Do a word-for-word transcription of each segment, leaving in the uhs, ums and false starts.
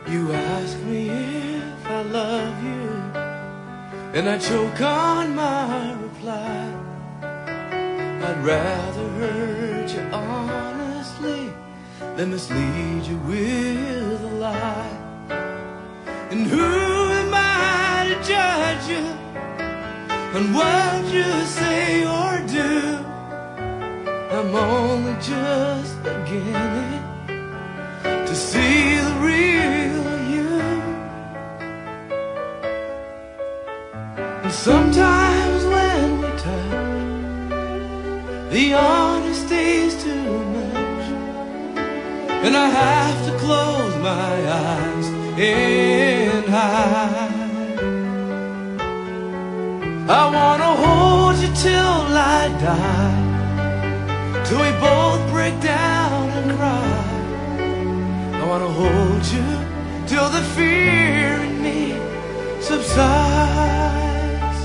You ask me if I love you, and I choke on my reply. I'd rather hurt you honestly than mislead you with a lie. And who am I to judge you on what you say or do? I'm only just beginning to see the real you. And sometimes when we touch, the honesty's too much, and I have to close my eyes and hide. I wanna hold you till I die, till we both break down and cry. I wanna hold you till the fear in me subsides.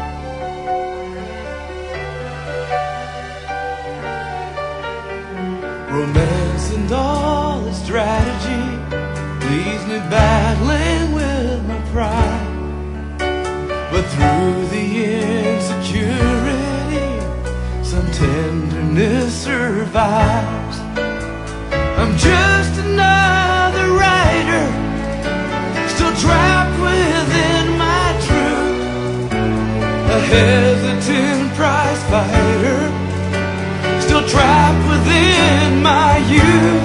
Romance and all its strategy leaves me battling with my pride. But through the insecurity, some tenderness survives. I'm just another writer, still trapped within my truth, a hesitant prize fighter, still trapped within my youth.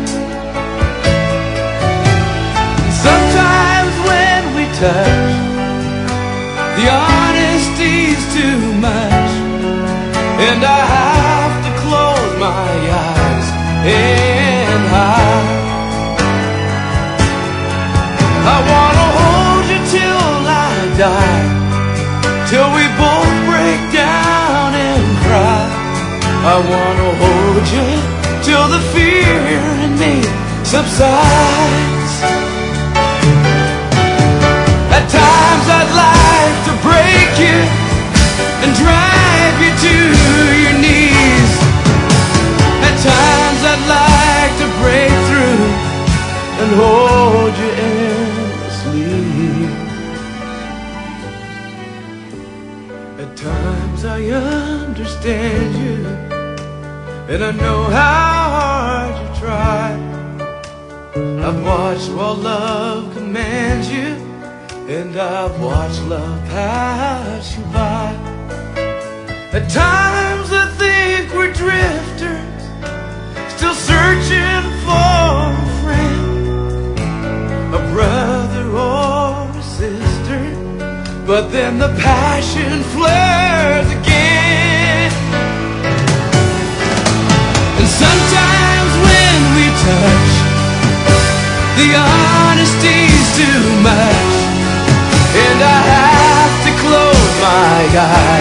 Sometimes when we touch, the honesty's too much, and I have to close my eyes and hide. I wanna hold you till I die, till we both break down and cry. I wanna hold you till the fear in me subsides. At times I'd like to break you and drive you to your knees. At times I'd like to break through and hold you endlessly. At times I understand you, and I know how hard you try. I've watched while love commands you, and I've watched love pass you by. At times I think we're drifters, still searching for a friend, a brother or a sister. But then the passion flares again. And sometimes when we touch, the honesty's too much, and I have to close my eyes